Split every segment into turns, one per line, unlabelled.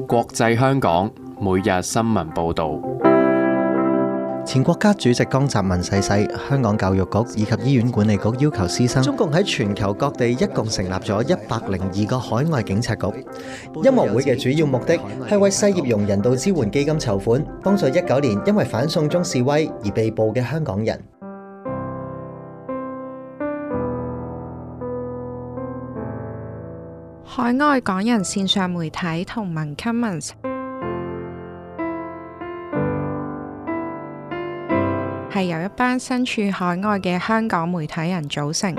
國際香港每日新聞報導。
前國家主席江澤民逝世，香港教育局以及醫院管理局要求師生，中共喺全球各地一共成立咗102個海外警察局。音樂會嘅主要目的係為世葉榕人道支援基金籌款，幫助19年因為反送中示威而被捕嘅香港人。
海外港人線上媒體同盟 Commons 係由一班身處海外嘅香港媒體人組成。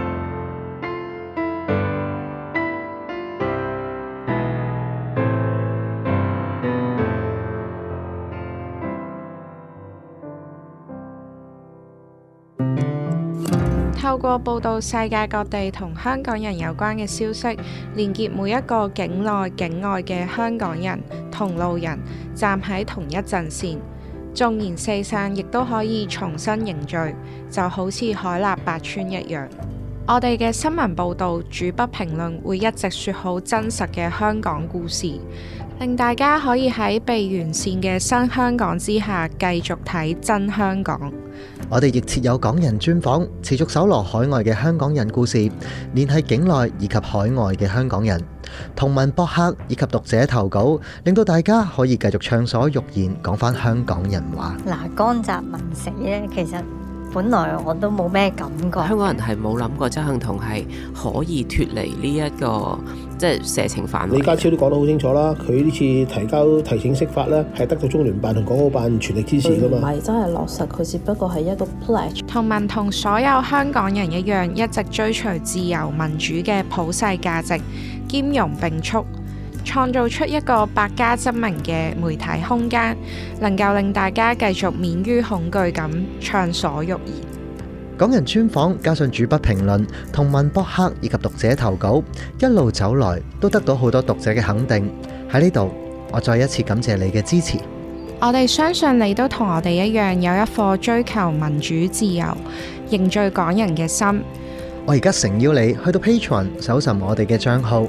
透過報導世界各地同香港人有關嘅消息，連結每一個境內境外嘅香港人同路人，站喺同一陣線。縱然四散，亦都可以重新凝聚，就好似海納百川一樣。我哋嘅新聞報導主筆評論會一直說好真實嘅香港故事，令大家可以喺被完善嘅新香港之下繼續睇真香港。
我哋亦設有港人專訪，持續搜羅海外嘅香港人故事，聯繫境內以及海外嘅香港人。同文博客以及讀者投稿，令到大家可以繼續暢所欲言，講返香港人話。
江澤民死咧，其實本來我都冇咩感覺。
香港人係冇諗過鄒幸彤係可以脫離呢一個即係射程範圍。
李家超都講得好清楚啦，佢呢次提交提請釋法咧，係得到中聯辦同港澳辦全力支持噶嘛。
唔係真係落實，佢只不過係一個 pledge。
同文同所有香港人一樣，一直追隨自由民主嘅普世價值，兼容並蓄，創造出一個百家爭鳴嘅媒體空間，能夠令大家繼續免於恐懼咁暢所欲言。
港人專訪加上主筆評論、同文博客以及讀者投稿，一路走來都得到好多讀者嘅肯定。喺呢度，我再一次感謝你嘅支持。
我哋相信你都同我哋一樣有一顆追求民主自由、凝聚港人嘅心。
我而家誠邀你去到 Patreon 搜尋我哋嘅賬號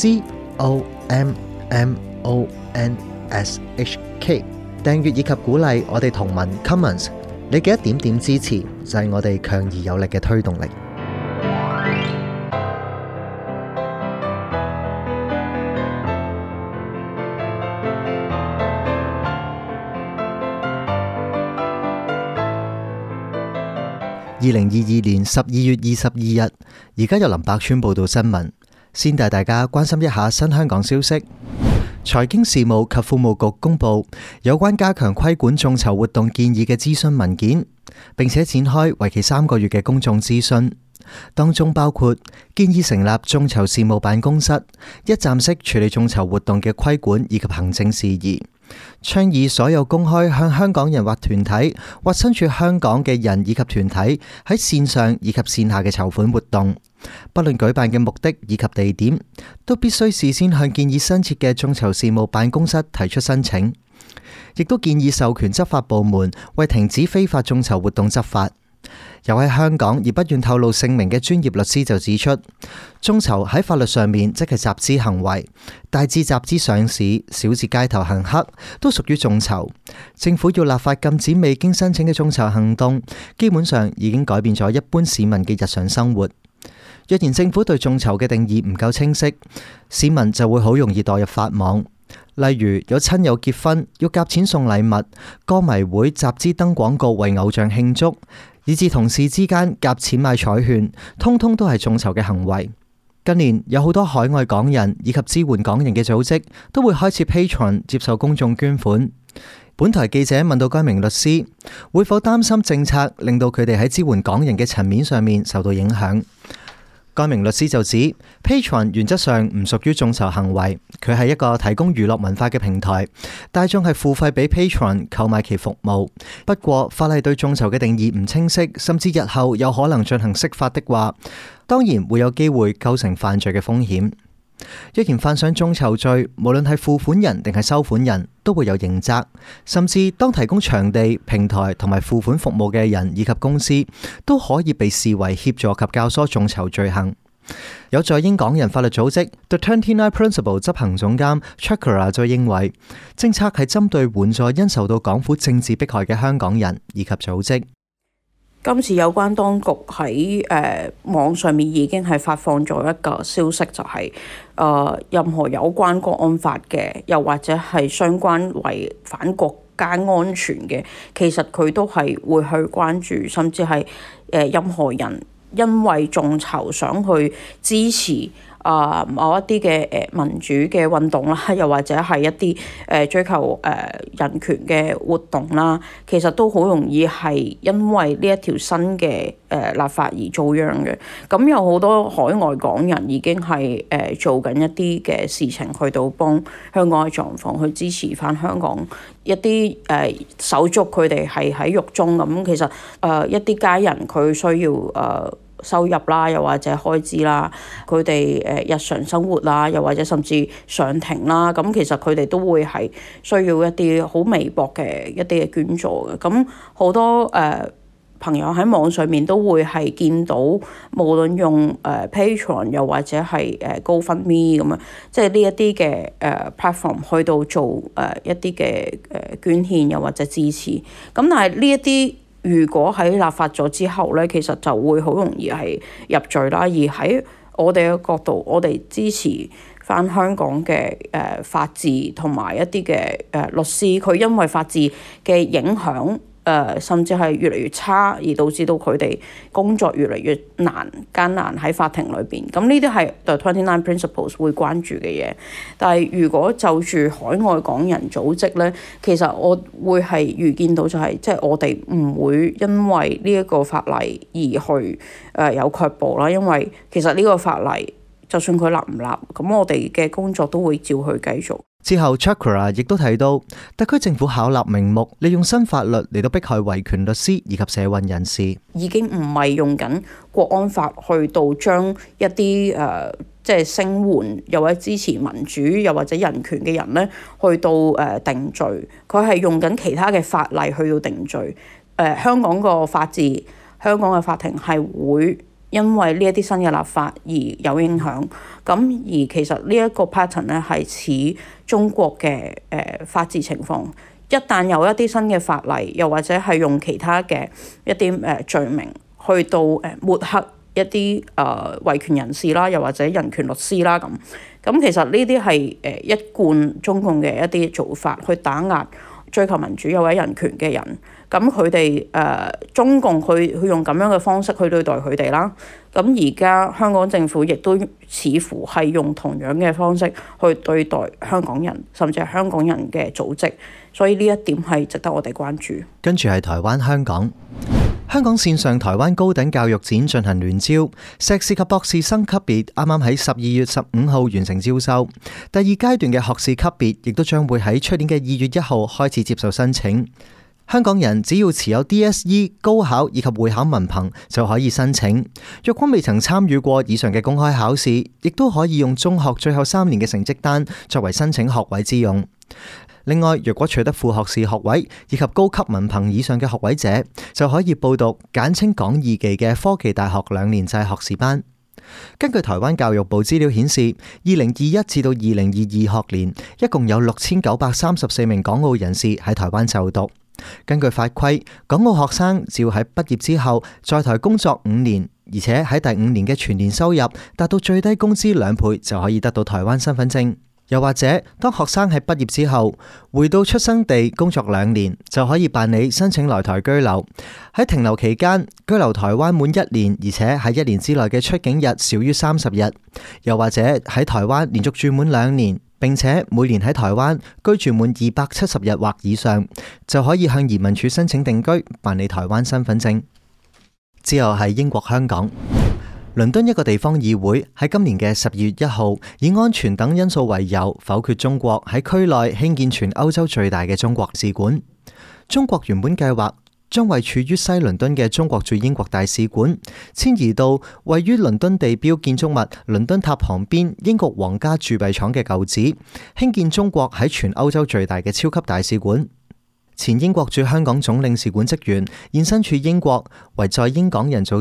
COMMONSHK， 訂閱以及鼓勵我哋同文 Commons。你嘅一點點支持就係我哋強而有力嘅推動力。2022年12月22日，而家由林百川報道新聞，先帶大家關心一下新香港消息。財經事務及庫務局公布有關加強規管眾籌活動建議嘅諮詢文件，並且展開為期3個月嘅公眾諮詢，當中包括建議成立眾籌事務辦公室，一站式處理眾籌活動嘅規管以及行政事宜，倡議所有公開向香港人或團體或身處香港嘅人以及團體喺線上以及線下嘅籌款活動，不論舉辦嘅目的以及地點，都必須事先向建議新設嘅眾籌事務辦公室提出申請。亦都建議授權執法部門為停止非法眾籌活動執法。有喺香港而不願透露姓名嘅專業律師就指出，眾籌喺法律上面即係集資行為，大至集資上市，小至街頭行乞，都屬於眾籌。政府要立法禁止未經申請嘅眾籌行動，基本上已經改變咗一般市民嘅日常生活。若然政府對眾籌嘅定義唔夠清晰，市民就會好容易墮入法網。例如有親友結婚要夾錢送禮物，歌迷會集資登廣告為偶像慶祝，以至同事之間夾錢買彩券，通通都係眾籌嘅行為。近年有好多海外港人以及支援港人嘅組織都會開設 Patreon 接受公眾捐款。本台記者問到該名律師會否擔心政策令到佢哋喺支援港人嘅層面上面受到影響。該名律師就指 Patreon 原則上唔屬於眾籌行為，佢係一個提供娛樂文化嘅平台，大眾係付費俾 Patreon 購買其服務。不過法例對眾籌嘅定義唔清晰，甚至日後有可能進行釋法的話，當然會有機會構成犯罪嘅風險。若然犯上眾籌罪，無論係付款人定係收款人都會有刑責，甚至當提供場地、平台同埋付款服務嘅人以及公司都可以被視為協助及教唆眾籌罪行。 有在英港人法律組織 The 29 Principle 執行總監 Chakra 就認為，政策係針對援助因受到港府政治迫害嘅香港人以及組織。
今次有關當局喺網上面已經係發放咗一個消息，就係任何有關國安法嘅，又或者係相關違反國家安全嘅，其實佢都係會去關注，甚至係任何人因為眾籌想去支持某一啲嘅民主嘅運動啦，又或者係一啲追求人權嘅活動啦，其實都好容易係因為呢一條新嘅立法而遭殃嘅。咁有好多海外港人已經係做緊一啲嘅事情，去到幫香港嘅狀況，去支持翻香港一啲手足佢哋係喺獄中咁。其實一啲家人佢需要收入啦，又或者開支啦，佢哋日常生活啦，又或者甚至上庭啦，咁其實佢哋都會係需要一啲好微薄嘅一啲嘅捐助嘅。咁好多朋友喺網上面都會係見到，無論用Patreon 又或者係GoFundMe 咁樣，即係呢一啲嘅platform 去到做一啲嘅捐獻又或者支持。咁但係呢一啲如果喺立法咗之後咧，其實就會好容易係入罪啦。而喺我哋嘅角度，我哋支持翻香港嘅法治同埋一啲嘅律師，佢因為法治嘅影響甚至係越嚟越差，而導致到佢哋工作越嚟越艱難喺法庭裏邊。咁呢啲係 The 29 Principles 會關注嘅嘢。但係如果就住海外港人組織咧，其實我會係預見到就係即係我哋唔會因為呢一個法例而去有卻步啦。因為其實呢個法例就算佢立唔立，咁我哋嘅工作都會照去繼續。
之後 Chakra 亦都提到，特區政府巧立名目，利用新法律嚟到迫害維權律師以及社運人士，
已經唔係用緊國安法去到將一啲即係聲援又或者支持民主又或者人權嘅人咧，去到定罪。佢係用緊其他嘅法例去到定罪。香港個法治，香港嘅法庭係會因為呢一啲新嘅立法而有影響。咁而其實呢一個 pattern 咧係似中國嘅法治情況。一旦有一啲新嘅法例，又或者係用其他嘅一啲罪名去到抹黑一啲維權人士啦，又或者人權律師啦，咁其實呢啲係一貫中共嘅一啲做法，去打壓追求民主又或者人權嘅人。咁佢哋中共去用咁樣嘅方式去對待佢哋啦。咁而家香港政府亦都似乎係用同樣嘅方式去對待香港人，甚至係香港人嘅組織。所以呢一點係值得我哋關注。
跟住係台灣香港。香港線上台灣高等教育展進行聯招，碩士及博士生級別啱啱喺12月15號完成招收，第二階段嘅學士級別亦都將會喺出年嘅2月1號開始接受申請。香港人只要持有 DSE、高考以及會考文憑就可以申請。若果未曾參與過以上嘅公開考試，亦都可以用中學最後3年嘅成績單作為申請學位之用。另外，若果取得副學士學位以及高級文憑以上嘅學位者，就可以報讀簡稱港義技嘅科技大學2年制學士班。根據台灣教育部資料顯示，2021至到2022學年，一共有6934名港澳人士喺台灣就讀。根據法規，港澳學生只要喺畢業之後在台工作5年，而且喺第5年嘅全年收入達到最低工資2倍，就可以得到台灣身份證。又或者，當學生喺畢業之後回到出生地工作2年，就可以辦理申請來台居留。喺停留期間，居留台灣滿1年，而且喺1年之內嘅出境日少於30日。又或者喺台灣連續住滿2年，並且每年喺台灣居住滿270日或以上，就可以向移民署申請定居，辦理台灣身份證。之後係英國香港。倫敦一個地方議會喺今年嘅12月1號，以安全等因素為由否決中國喺區內興建全歐洲最大嘅中國使館。中國原本計劃將位處於西倫敦嘅中國駐英國大使館遷移到位於倫敦地標建築物倫敦塔旁邊英國皇家鑄幣廠嘅舊址，興建中國喺全歐洲最大嘅超級大使館。前英國駐香港總領事館職員現身處英國，為在英港人組織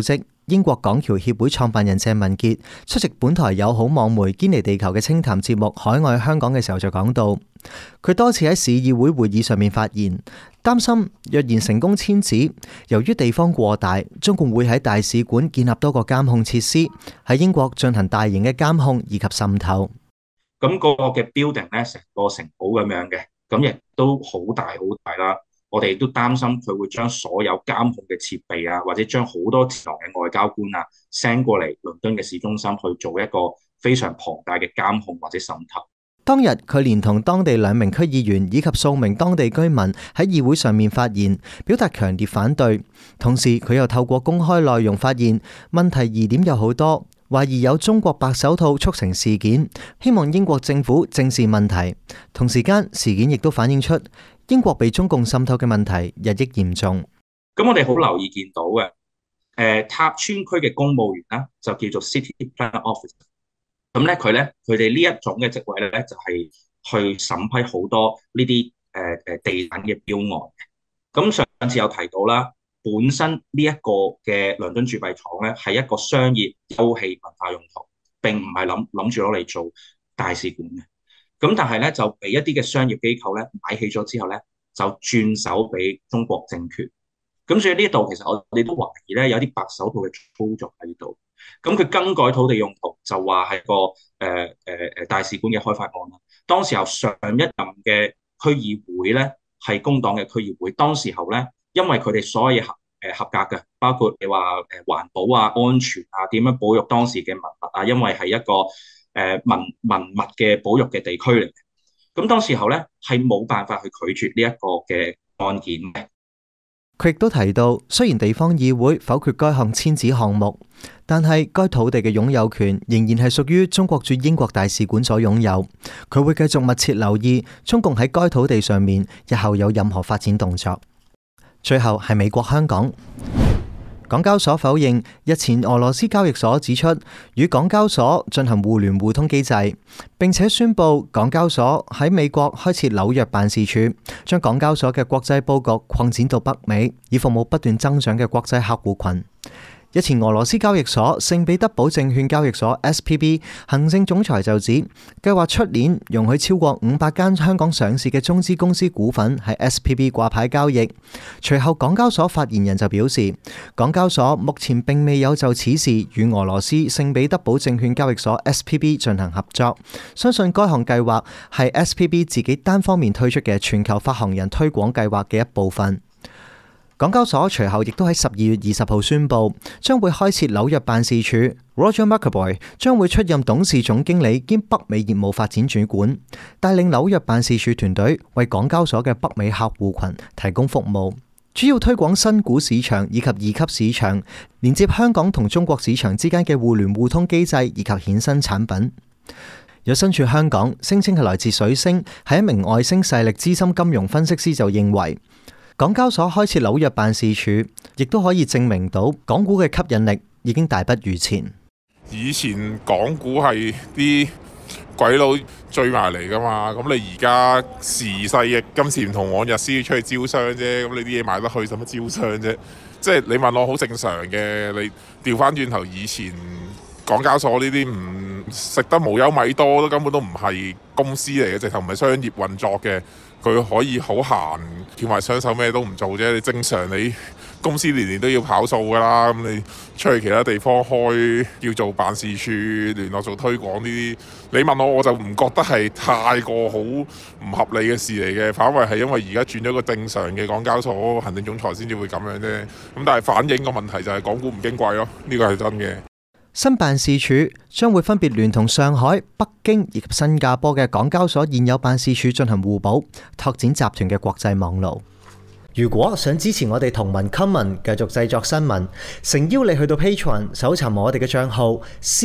英國港僑協會創辦人鄭文傑出席本台友好網媒堅尼地球嘅清談節目《海外香港》嘅時候就講到，佢多次喺市議會會議上面發言，擔心若然成功遷址，由於地方過大，中共會喺大使館建立多個監控設施，喺英國進行大型嘅監控以及滲透。
咁個嘅 building 咧，成個城堡咁樣嘅，咁亦都好大好大啦。我哋亦都擔心佢會將所有監控嘅設備啊，或者將好多前來嘅外交官啊 send 過嚟倫敦嘅市中心去做一個非常龐大嘅監控或者滲透。
當日佢連同當地2名區議員以及數名當地居民喺議會上面發言，表達強烈反對。同時佢又透過公開內容發現問題疑點有好多，懷疑有中國白手套促成事件，希望英國政府正視問題。同時間事件亦都反映出英國被中共滲透嘅問題日益嚴重。
咁我哋好留意見到嘅，塔村區嘅公務員咧就叫做 City Plan Officer。咁咧佢哋呢一種嘅職位咧就係去審批好多呢啲地產嘅標案。咁上次有提到啦，本身呢一個嘅倫敦鑄幣廠咧係一個商業休憩文化用途，並唔係諗住攞嚟做大使館嘅。咁但係咧就俾一啲嘅商業機構咧買起咗之後咧就轉手俾中國政權。咁所以呢度其實我哋都懷疑咧有啲白手套嘅操作喺度。咁佢更改土地用途就話係個大使館嘅開發案啦。當時候上一任嘅區議會咧係工黨嘅區議會，當時候咧因為佢哋所有嘢合格嘅，包括你話環保啊、安全啊、點樣保育當時嘅文物啊，因為係一個文物嘅保育嘅地區嚟嘅。咁當時候咧係冇辦法去拒絕呢一個嘅案件嘅。
佢亦都提到，雖然地方議會否決該項遷址項目，但係該土地嘅擁有權仍然係屬於中國駐英國大使館所擁有。佢會繼續密切留意中共喺該土地上面日後有任何發展動作。最後係美國香港。港交所否認日前俄羅斯交易所指出與港交所進行互聯互通機制，並且宣布港交所喺美國開設紐約辦事處，將港交所嘅國際佈局擴展到北美，以服務不斷增長嘅國際客戶群。日前俄羅斯交易所聖彼得堡證券交易所 SPB 行政總裁就指，計劃出年容許超過500間香港上市嘅中資公司股份喺 SPB 掛牌交易。隨後港交所發言人就表示，港交所目前並未有就此事與俄羅斯聖彼得堡證券交易所 SPB 進行合作，相信該項計劃係 SPB 自己單方面推出嘅全球發行人推廣計劃嘅一部分。港交所隨後亦都喺12月20號宣布，將會開設紐約辦事處。Roger McAvoy 將會出任董事總經理兼北美業務發展主管，帶領紐約辦事處團隊為港交所嘅北美客戶群提供服務，主要推廣新股市場以及二級市場，連接香港同中國市場之間嘅互聯互通機制以及衍生產品。有身處香港，聲稱係來自水星，係一名外星勢力資深金融分析師就認為，港交所開設紐約辦事處，亦都可以證明到港股嘅吸引力已經大不如前。
以前港股係啲鬼佬追埋嚟噶嘛，咁你而家時勢亦今時唔同往日，先要出去招商啫。咁你啲嘢買得去，使乜招商啫？即係你問我好正常嘅。你調翻轉頭，以前港交所呢啲唔食得無憂米多，都根本都唔係公司嚟嘅，直頭唔係商業運作嘅。佢可以好閒，叫埋雙手咩都唔做啫。你正常你公司年年都要跑數噶啦，咁你出去其他地方開叫做辦事處、聯絡做推廣呢啲，你問我就唔覺得係太過好唔合理嘅事嚟嘅。反為係因為而家轉咗個正常嘅港交所行政總裁先至會咁樣啫。咁但係反映個問題就係港股唔矜貴咯，呢個係真嘅。
新辦事處將會分別聯同上海、北京以及新加坡嘅港交所現有辦事處進行互補，拓展集團嘅國際網路。如果想支持我哋同文 Common 繼續製作新聞，誠邀你去到 Patreon 搜尋我哋嘅帳號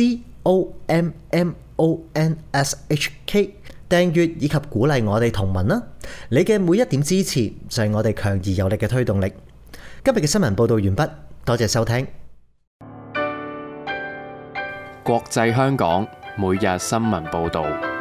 COMMONSHK， 訂閱以及鼓勵我哋同文啦。你嘅每一點支持就係我哋強而有力嘅推動力。今日嘅新聞報道完畢，多謝收聽。
國際香港每日新聞報導。